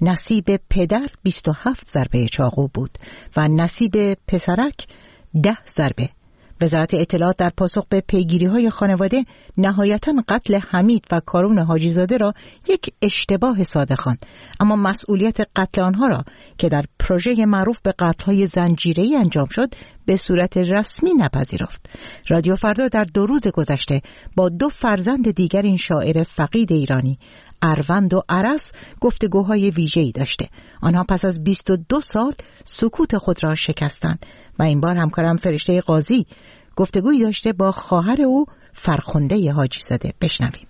نصیب پدر 27 ضربه چاقو بود و نصیب پسرک 10 ضربه. وزارت اطلاعات در پاسخ به پیگیری‌های خانواده نهایتاً قتل حمید و کارون حاجی‌زاده را یک اشتباه ساده خواند، اما مسئولیت قتل آنها را که در پروژه معروف به قتل‌های زنجیره‌ای انجام شد به صورت رسمی نپذیرفت. رادیو فردا در 2 روز گذشته با 2 فرزند دیگر این شاعر فقید ایرانی، اروند و عرس، گفتگوهای ویژه‌ای داشته. آنها پس از 22 سال سکوت خود را شکستند و این بار همکارم فرشته قاضی گفتگویی داشته با خواهر او فرخنده حاجی‌زاده. بشنویم.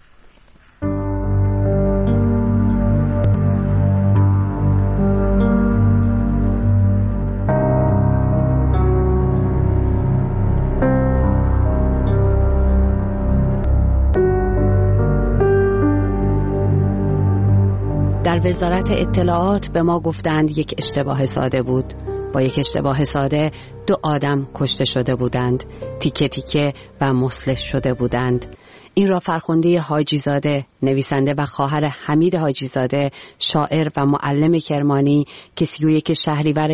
در وزارت اطلاعات به ما گفتند یک اشتباه ساده بود. با یک اشتباه ساده 2 آدم کشته شده بودند، تیکه تیکه و مسلح شده بودند. این را فرخنده حاجی‌زاده، نویسنده و خواهر حمید حاجی‌زاده، شاعر و معلم کرمانی که 31 شهریور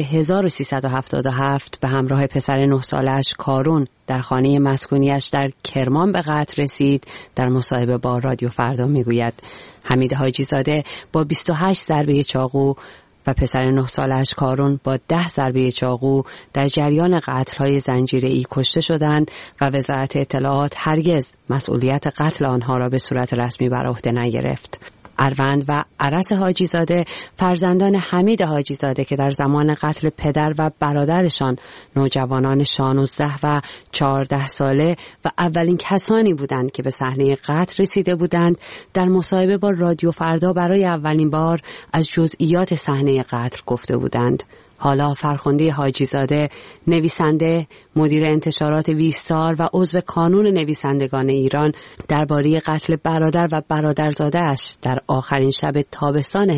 1377 به همراه پسر 9 سالش کارون در خانه مسکونیش در کرمان به قتل رسید، در مصاحبه با رادیو فردا میگوید حمید حاجی‌زاده با 28 ضربه چاقو و پسر 9 سالش کارون با 10 ضربه چاقو در جریان قتل‌های زنجیره‌ای کشته شدند و وزارت اطلاعات هرگز مسئولیت قتل آنها را به صورت رسمی بر عهده نگرفت. اروند و عرس حاجی‌زاده فرزندان حمید حاجی‌زاده که در زمان قتل پدر و برادرشان نوجوانان 16 و 14 ساله و اولین کسانی بودند که به صحنه قتل رسیده بودند، در مصاحبه با رادیو فردا برای اولین بار از جزئیات صحنه قتل گفته بودند. حالا فرخنده حاجی‌زاده، نویسنده، مدیر انتشارات ویستار و عضو کانون نویسندگان ایران، درباره قتل برادر و برادرزاده‌اش در آخرین شب تابستان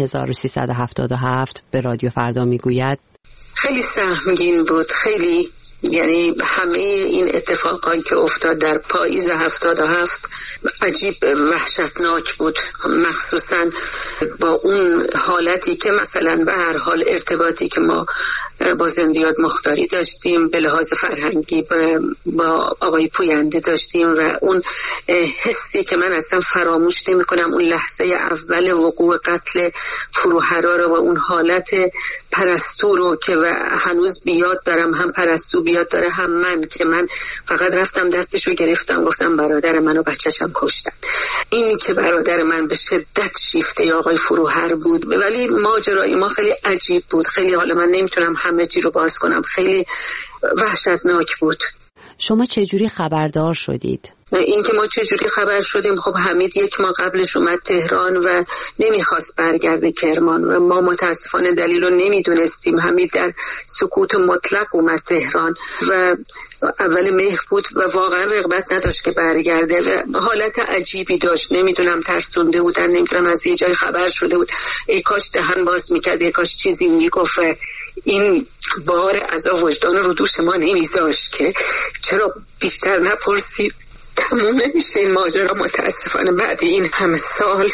1377 به رادیو فردا میگوید خیلی سهمگین بود، خیلی، یعنی همه این اتفاقایی که افتاد در پاییز 77 عجیب وحشتناک بود، مخصوصا با اون حالتی که مثلا به هر حال ارتباطی که ما با زندیات مختاری داشتیم، به لحاظ فرهنگی با آقای پوینده داشتیم و اون حسی که من اصلا فراموش نمی کنم، اون لحظه اول وقوع قتل فروهرا رو و اون حالت پرستو رو که هنوز بیاد دارم، هم پرستو بیاد داره هم من، که من فقط رفتم دستشو گرفتم گفتم برادر من و بچه‌شم کشتن. این که برادر من به شدت شیفته آقای فروهر بود، ولی ماجرای ما خیلی عجیب بود، خیلی، حالا من نمیتونم همه چی رو باز کنم، خیلی وحشتناک بود. شما چجوری خبردار شدید؟ این که ما چجوری خبر شدیم، خب حمید 1 ماه قبلش اومد تهران و نمیخواست برگرده کرمان و ما متاسفانه دلیل رو نمیدونستیم. حمید در سکوت مطلق اومد تهران و اول مهر بود و واقعا رغبت نداشت که برگرده و حالت عجیبی داشت، نمیدونم ترسونده بودن، نمیدونم از یه جای خبر شده بود، ای کاش دهن باز میکرد، ای کاش چیزی میگفت. این بار عذاب وجدان رو دوش ما نمیذاشت که چرا بیشتر نپرسید. تموم نمیشه این ماجرا متاسفانه بعد این همه سال.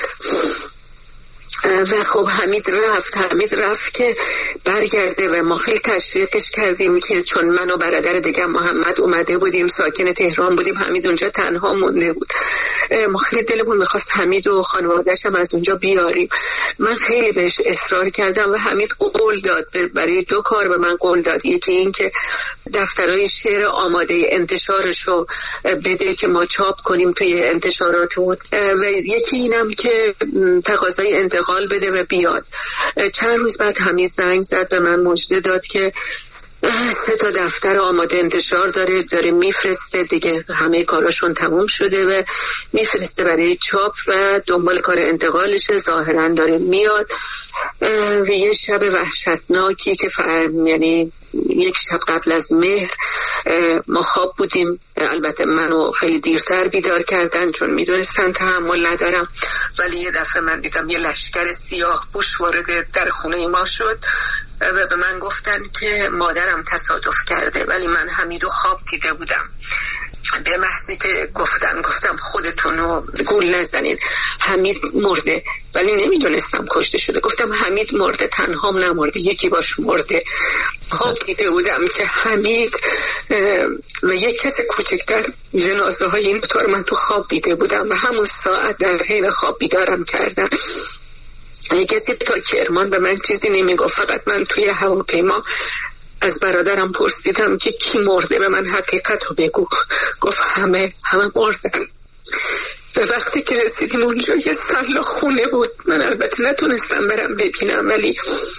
و خب حمید رفت که برگرده و ما خیلی تشویقش کردیم که چون من و برادر دیگه محمد اومده بودیم، ساکن تهران بودیم، حمید اونجا تنها مونده بود، ما خیلی دلمون میخواست حمید و خانواده‌اش هم از اونجا بیاریم. من خیلی بهش اصرار کردم و حمید قول داد، برای 2 کار به من قول داد. یکی این که دفترهای شعر آماده انتشارشو بده که ما چاپ کنیم توی انتشاراتمون و یکی اینم که تقاضای انتقال بده و بیاد. چند روز بعد حمید زنگ زد به من، مژده داد که 3 تا دفتر آماده انتشار داره میفرسته دیگه، همه کاراشون تموم شده و میفرسته برای چاپ و دنبال کار انتقالشه، ظاهرا داره میاد. و یه شب وحشتناکی که یعنی 1 شب قبل از مهر ما خواب بودیم، البته منو خیلی دیرتر بیدار کردن چون میدونستن تحمل ندارم، ولی یه دفعه من دیدم یه لشکر سیاه پوش وارد در خونه ما شد و به من گفتن که مادرم تصادف کرده، ولی من حمیدو خواب دیده بودم به محضی که گفتم خودتونو گول نزنین، حمید مرده، ولی نمیدونستم کشته شده. گفتم حمید مرده، تنهام نمرده، یکی باش مرده. خواب دیده بودم که حمید و یک کس کوچکتر جنازه های این طور من تو خواب دیده بودم و همون ساعت در حین خواب بیدارم کردم. کسی تا کرمان به من چیزی نمیگفت، فقط من توی هواپیما از برادرم پرسیدم که کی مرده، به من حقیقت رو بگو. گفت همه مردن. به وقتی که رسیدیم اونجا یه سلا خونه بود، من البته نتونستم برم ببینم، ولی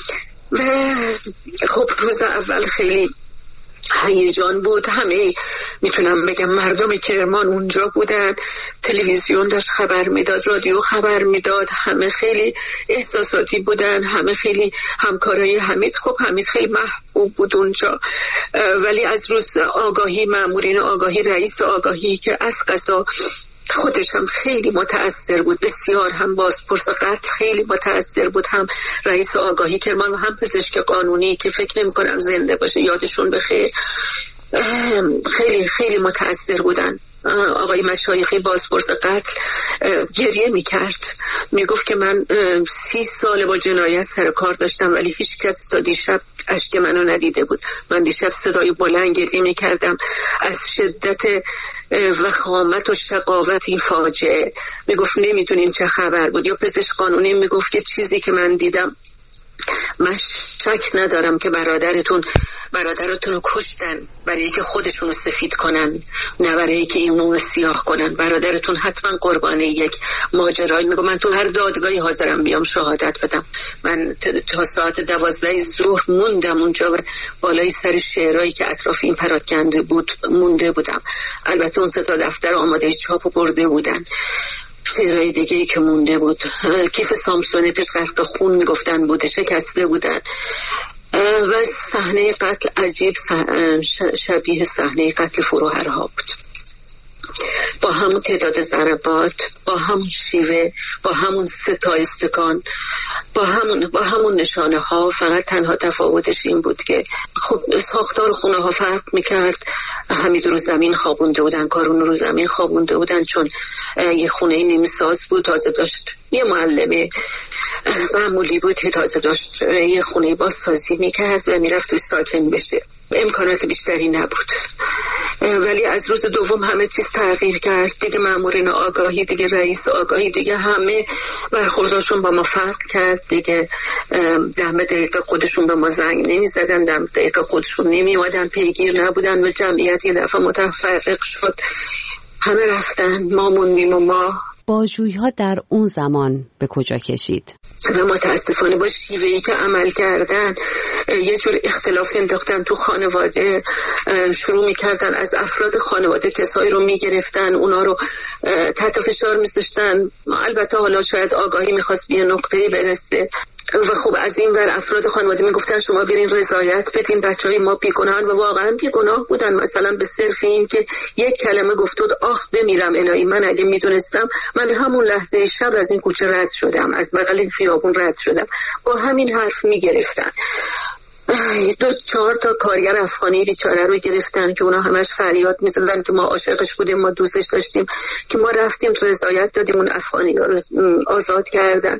خب روز اول خیلی هیجان بود. همه میتونم بگم مردم کرمان اونجا بودن، تلویزیون داشت خبر میداد، رادیو خبر میداد، همه خیلی احساساتی بودن، همه خیلی همکارای حمید. خب حمید خیلی محبوب بود اونجا، ولی از روز آگاهی مامورین آگاهی، رئیس آگاهی که از قضا خودش هم خیلی متأثر بود، بسیار هم بازپرس قتل خیلی متأثر بود، هم رئیس آگاهی کرمان و هم پزشک قانونی که فکر نمی کنم زنده باشه، یادشون بخیر، خیلی خیلی متأثر بودن. آقای مشایخی بازپرس قتل گریه میکرد، میگفت که من 30 سال با جنایت سر کار داشتم ولی هیچ کس تا دیشب اشک منو ندیده بود. من دیشب صدای بلند گریه میکردم از شدت وخامت و شقاوت این فاجعه. میگفت نمیدونین چه خبر بود. یا پزشک قانونی میگفت که چیزی که من دیدم، من شک ندارم که برادرتون رو کشتن برای اینکه خودشونو سفید کنن، نه برای اینکه اینو سیاه کنن. برادرتون حتما قربانی یک ماجرایی. میگم من تو هر دادگاهی حاضرم بیام شهادت بدم. من تا ساعت 12 ظهر موندم اونجا و بالای سر شعرهایی که اطراف این پراکنده بود مونده بودم. البته اون 3 تا دفتر آماده چاپ برده بودن. شعرهای دیگه ای که مونده بود، کیف سامسونیتش غرق خون میگفتن بوده، شکسته بودن. و صحنه قتل عجیب شبیه صحنه قتل فروهرها بود، با همون تعداد ضربات، با همون شیوه، با همون 3 تا استکان، با همون نشانه ها. فقط تنها تفاوتش این بود که خب ساختار خونه ها فرق میکرد. حمید رو زمین خوابونده بودن، کارون رو زمین خوابونده بودن، چون یه خونه نیم ساز بود، تازه داشت یه معلمه معمولی بود که تازه داشت یه خونه بازسازی میکرد و میرفت توی ساکن بشه. امکانات بیشتری نبود. ولی از روز دوم همه چیز تغییر کرد دیگه. مامورین آگاهی دیگه، رئیس آگاهی دیگه، همه برخورداشون با ما فرق کرد دیگه. دم دقیقه خودشون به ما زنگ نمی زدن، دم دقیقه خودشون نمی اومدن، پیگیر نبودن و جمعیت یه دفعه متفرق شد، همه رفتن، ما موندیم. و ما بازجویی‌ها در اون زمان به کجا کشید؟ و متاسفانه با شیوهی که عمل کردن یه جور اختلاف انداختن تو خانواده. شروع میکردن از افراد خانواده کسایی رو میگرفتن، اونا رو تحت فشار میذاشتن. البته حالا شاید آگاهی میخواست به یه نقطه‌ای برسه و خب از این ور افراد خانواده میگفتن شما برین رضایت بدین، بچهای ما بیگناهن و واقعا بیگناه بودن. مثلا به صرف این که یک کلمه گفت بود آخ بمیرم الهی، من اگه میدونستم من همون لحظه شب از این کوچه رد شدم، از بغل خیابون رد شدم. با همین حرف میگرفتن. 2-4 تا کارگر افغانی بیچاره رو گرفتن که اونا همش فریاد میزدن که ما عاشقش بودیم، ما دوستش داشتیم، که ما رفتیم رضایت دادیم، اون افغانی رو آزاد کردن.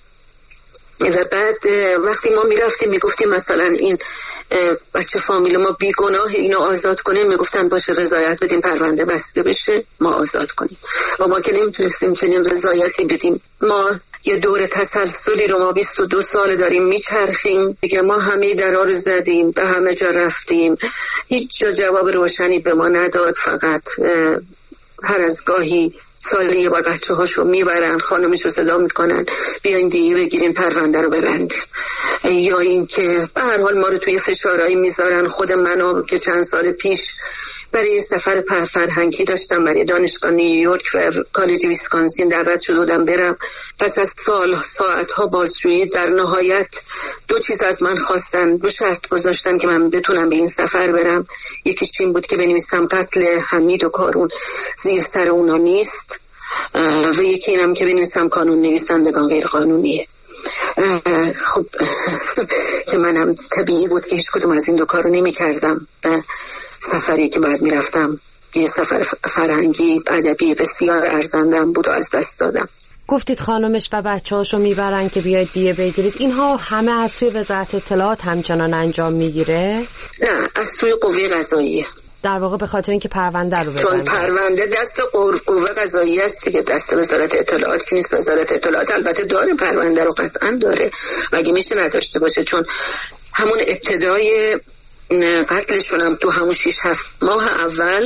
و بعد وقتی ما میرفتیم میگفتیم مثلا این بچه فامیل ما بیگناه، اینو آزاد کنیم، میگفتن باشه رضایت بدین، پرونده بسته بشه، ما آزاد کنیم. و ما که نمیتونستیم چنین رضایتی بدیم. ما یه دور تسلسلی رو ما 22 سال داریم میچرخیم دیگه. ما همه درا رو زدیم، به همه جا رفتیم، هیچ جا جواب روشنی به ما نداد. فقط هر از گاهی سالی یه بار بچه هاشو میبرن، خانمش رو صدا میکنن بیاین دیگه بگیرین پرونده رو ببند، یا این که به هر حال ما رو توی فشارهایی میذارن. خود منو که چند سال پیش برای سفر فرهنگی داشتم برای دانشگاه نیویورک و کالج ویسکانسین دعوت شده بودم برم، پس از ساعتها بازجویی در نهایت 2 چیز از من خواستن، 2 شرط گذاشتن که من بتونم به این سفر برم. یکیش این بود که بنویسم قتل حمید و کارون زیر سر اونا نیست، و یکی اینم که بنویسم قانون نویسندگان غیر قانونیه. خب که منم طبیعی بود که هیچ کدوم از این 2 کارو نمی کردم. سفری که بعد می رفتم یه سفر فرهنگی ادبی بسیار ارزنده‌ام بود و از دست دادم. گفتید خانمش و بچه‌هاشو میبرن که بیاید دیه بگیرید، اینها همه از سوی وزارت اطلاعات همچنان انجام میگیره؟ نه، از سوی قوه قضاییه. در واقع به خاطر اینکه پرونده رو ببندن. چون پرونده دست قوه قضاییه است دیگه، دست وزارت اطلاعات که نیست. وزارت اطلاعات البته داره پرونده رو، قطعا داره، مگه میشه نداشته باشه؟ چون همون ابتدای قتلشون هم تو همون 6-7 ماه اول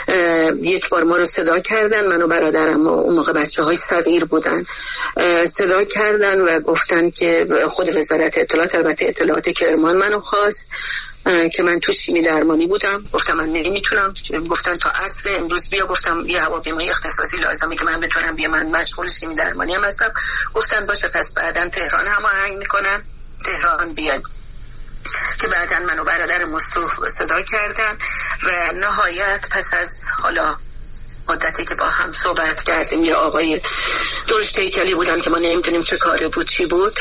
یک بار ما رو صدا کردن، من و برادرم، و اون موقع بچه‌های صغیر بودن، صدا کردن و گفتن که خود وزارت اطلاعات، البته اطلاعات کرمان منو خواست که من تو شیمی درمانی بودم. گفتم من نمیتونم. گفتن تا عصر امروز بیا. گفتم یه هواپیمای اختصاصی لازمه که من بتونم بیا، من مشغول شیمی درمانی هم هستم. گفتن باشه پس بعداً تهران هماهنگ میکنن، تهران بیان. که بعداً منو برادر مصطفی صدا کردن و نهایت پس از حالا مدتی که با هم صحبت کردیم، یه آقای درشت هیکلی بودن که ما نمیدونیم چه کاره بود چی بود،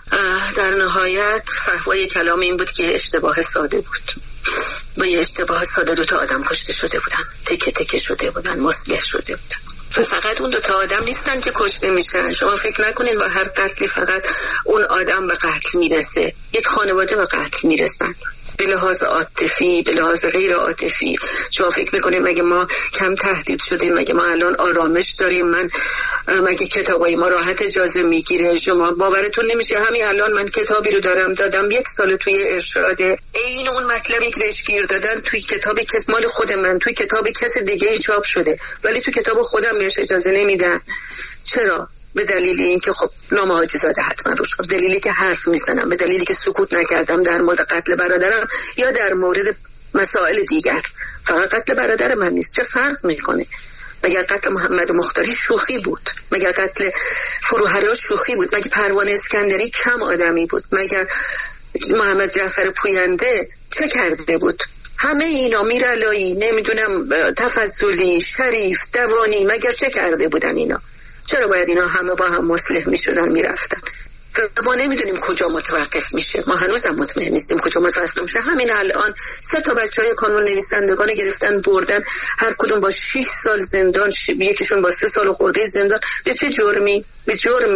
در نهایت فحوای کلام این بود که اشتباه ساده بود. با یه اشتباه ساده 2 آدم کشته شده بودن، تکه تکه شده بودن، مسلح شده بودن. و فقط اون 2 آدم نیستن که کشته میشن. شما فکر نکنین با هر قتلی فقط اون آدم به قتل میرسه. یک خانواده به قتل میرسن، به لحاظ عاطفی، به لحاظ غیر عاطفی. شما فکر میکنین مگه ما کم تهدید شدیم؟ مگه ما الان آرامش داریم؟ مگه کتابای ما راحت اجازه میگیره؟ شما باورتون نمیشه همین الان من کتابی رو دادم 1 سال توی ارشاده، این اون مطلبی که بهش گیر دادن توی کتابی که مال خود من، توی کتاب کس دیگه ای چاپ شده، ولی توی کتاب خودم بهش اجازه نمیدن. چرا؟ به دلیل اینکه خب نام حاجی زاده حتما روش، به دلیلی که حرف میزنم، به دلیلی که سکوت نکردم در مورد قتل برادرم یا در مورد مسائل دیگر. فقط قتل برادر من نیست، چه فرق میکنه؟ مگر قتل محمد مختاری شوخی بود؟ مگر قتل فروهرا شوخی بود؟ مگر پروانه اسکندری کم آدمی بود؟ مگر محمد جعفر پوینده چه کرده بود؟ همه اینا، میرعلایی، نمیدونم تفضلی، شریف، دوانی، مگر چه کرده بودن اینا؟ چرا باید اینا همه با هم مسلح میشدن میرفتن؟ ما نمیدونیم کجا متوقف میشه. ما هنوزم مطمئن نیستیم کجا متوقف میشه. همین الان 3 بچهای کانون نویسندگان گرفتن بردن، هر کدوم با 6 سال زندان، یکیشون با 3 سال خورده زندان. به چه جرمی؟ به جرم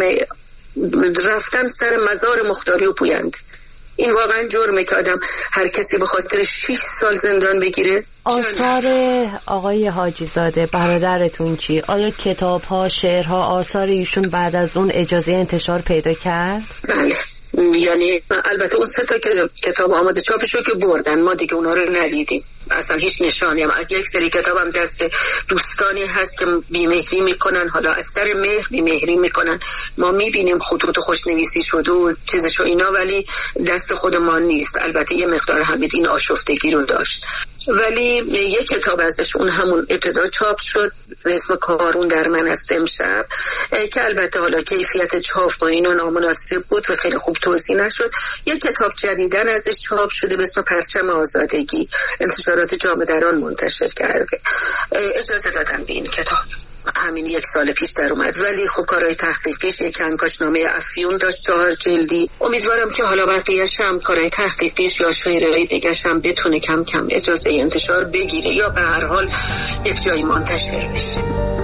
رفتن سر مزار مختاری و پوینده. این واقعا جرمه که آدم هر کسی به خاطر 6 سال زندان بگیره. آثار آقای حاجی زاده برادرتون چی؟ آیا کتاب‌ها، شعرها، آثار ایشون بعد از اون اجازه انتشار پیدا کرد؟ بله، یعنی البته اون 3 کتاب آماده چاپشو که بردن، ما دیگه اونا رو ندیدیم، اصلا هیچ نشانی هم. یک سری کتابم دست دوستانی هست که بیمهری میکنن، حالا از سر مهر بیمهری میکنن، ما میبینیم خطوط خوشنویسی شده و چیزشو اینا، ولی دست خود ما نیست. البته یه مقدار حمید این آشفتگی رو داشت، ولی یک کتاب ازش اون همون ابتدا چاپ شد به اسم کارون در من از امشب، که البته حالا کیفیت چاپ با اینو نامناسب بود و خیلی خوب توزیع نشد. یک کتاب جدیدن ازش چاپ شده به اسم پرچم آزادگی، انتشارات جامعه دران منتشر کرده. اجازه دادم به این کتاب، همین 1 سال پیش در اومد، ولی خب کارهای تحقیقیش یک کنکاشنامه افیون داشت 4 جلدی. امیدوارم که حالا بقیه‌اش هم کارهای تحقیقیش یا شعرهای دیگه‌ش هم بتونه کم کم اجازه انتشار بگیره یا به هر حال یک جایی منتشر بشه.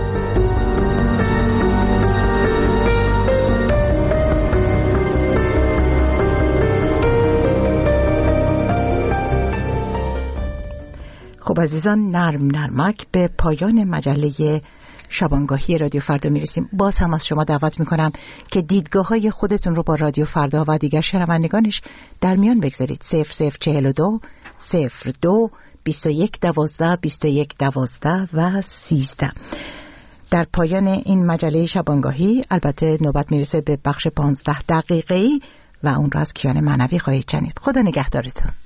خب عزیزان، نرمک به پایان مجله شبانگاهی رادیو فردا میرسیم. باز هم از شما دعوت میکنم که دیدگاه‌های خودتون رو با رادیو فردا و دیگر شنوندگانش در میان بگذارید. 0042 02 21 12 21 12 و 13. در پایان این مجله شبانگاهی البته نوبت میرسه به بخش 15 دقیقه‌ای و اون را از کیان معنوی خواهید شنید. خدا نگهدارتون.